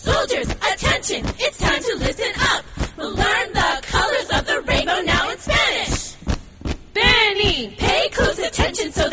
Soldiers, attention, it's time to listen up. We'll learn the colors of the rainbow now in Spanish. Danny, pay close attention so